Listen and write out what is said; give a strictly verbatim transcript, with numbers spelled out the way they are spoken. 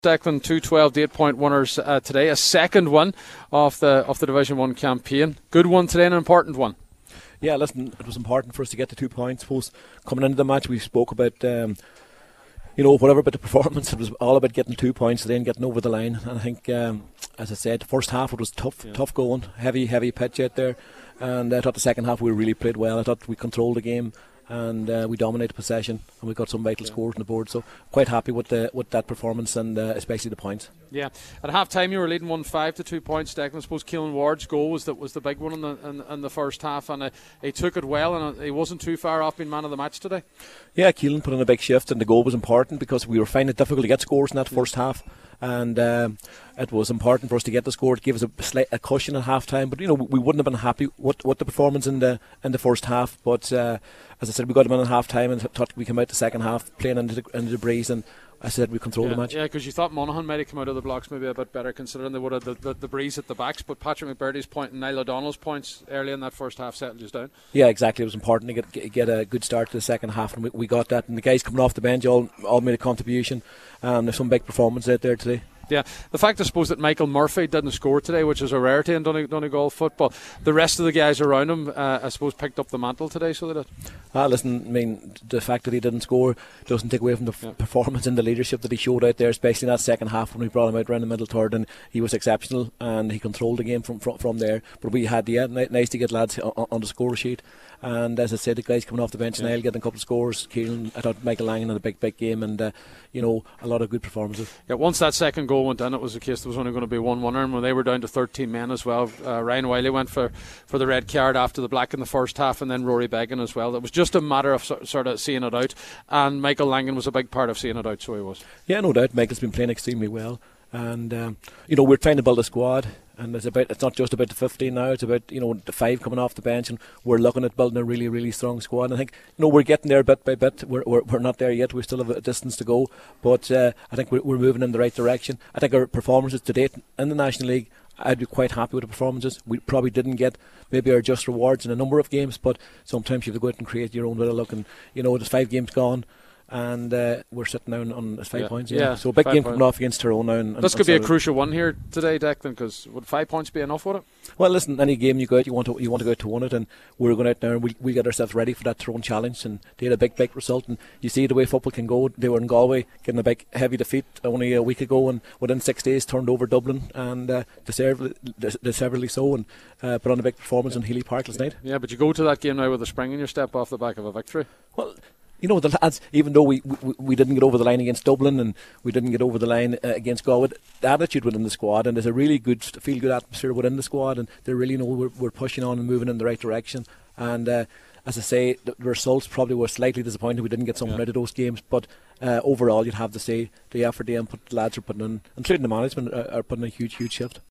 Declan, two twelve to eight point winners uh, today. A second one of the of the Division One campaign. Good one today, and an important one. Yeah, listen, it was important for us to get the two points. I suppose coming into the match, we spoke about um, you know whatever about the performance. It was all about getting two points today and getting over the line. And I think, um, as I said, the first half it was tough, yeah. tough going, heavy, heavy pitch out there. And I thought the second half we really played well. I thought we controlled the game. And uh, we dominated possession, and we got some vital yeah. scores on the board. So quite happy with the with that performance, and uh, especially the points. Yeah, at half time you were leading one five to two points. Declan, I suppose Keelan Ward's goal was that was the big one in the in, in the first half, and uh, he took it well, and uh, he wasn't too far off being man of the match today. Yeah, Keelan put in a big shift, and the goal was important because we were finding it difficult to get scores in that first half. And um, it was important for us to get the score. It gave us a slight a cushion at half time, but you know we wouldn't have been happy with, with the performance in the in the first half. But uh, as I said, we got them in at half time and thought we came out the second half playing into the, into the breeze, and I said we controlled yeah, the match. Yeah, because you thought Monaghan might have come out of the blocks maybe a bit better, considering they would have the, the, the breeze at the backs. But Patrick McBurdy's point and Niall O'Donnell's points early in that first half settled us down. Yeah, exactly. It was important to get get, get a good start to the second half, and we, we got that. And the guys coming off the bench all all made a contribution. And there's some big performance out there today. Yeah, the fact I suppose that Michael Murphy didn't score today, which is a rarity in Doneg- Donegal football, the rest of the guys around him uh, I suppose picked up the mantle today, so they did. Ah, listen, I mean, the fact that he didn't score doesn't take away from the yeah. f- performance and the leadership that he showed out there, especially in that second half when we brought him out around the middle third, and he was exceptional and he controlled the game from from, from there. But we had, yeah, nice to get lads on, on the score sheet. And as I said, the guys coming off the bench, yeah. Niall getting a couple of scores, Keelan, I thought Michael Langan had a big, big game, and uh, you know, a lot of good performances. Yeah, once that second goal went in, it was the case there was only going to be one winner, and when they were down to thirteen men as well, uh, Ryan Wiley went for, for the red card after the black in the first half, and then Rory Beggan as well. It was just a matter of so, sort of seeing it out, and Michael Langan was a big part of seeing it out, so he was. Yeah, no doubt. Michael's been playing extremely well, and um, you know, we're trying to build a squad. And it's about it's not just about the fifteen now, it's about, you know, the five coming off the bench, and we're looking at building a really, really strong squad. And I think, you know, we're getting there bit by bit. We're we're, we're not there yet. We still have a distance to go, but uh, I think we're, we're moving in the right direction. I think our performances to date in the National League, I'd be quite happy with the performances. We probably didn't get maybe our just rewards in a number of games, but sometimes you have to go out and create your own little look. And, you know, there's five games gone, and uh, we're sitting down on five yeah. points. Yeah. yeah, so a big game points. coming off against Tyrone now. And, this and could be a Saturday. crucial one here today, Declan, because would five points be enough, would it? Well, listen, any game you go out, you want to you want to go out to win it, and we're going out now and we we get ourselves ready for that Tyrone challenge, and they had a big, big result, and you see the way football can go. They were in Galway getting a big, heavy defeat only a week ago, and within six days turned over Dublin, and uh, deservedly, deservedly so, and uh, put on a big performance yeah. in Healy Park last night. Yeah, but you go to that game now with a spring in your step off the back of a victory. Well, you know, the lads, even though we, we we didn't get over the line against Dublin and we didn't get over the line uh, against Galway, the attitude within the squad, and there's a really good, feel good atmosphere within the squad, and they really know we're, we're pushing on and moving in the right direction. And uh, as I say, the results probably were slightly disappointing. We didn't get something yeah. out of those games, but uh, overall, you'd have to say the effort the input the lads are putting in, including the management, are, are putting a huge, huge shift.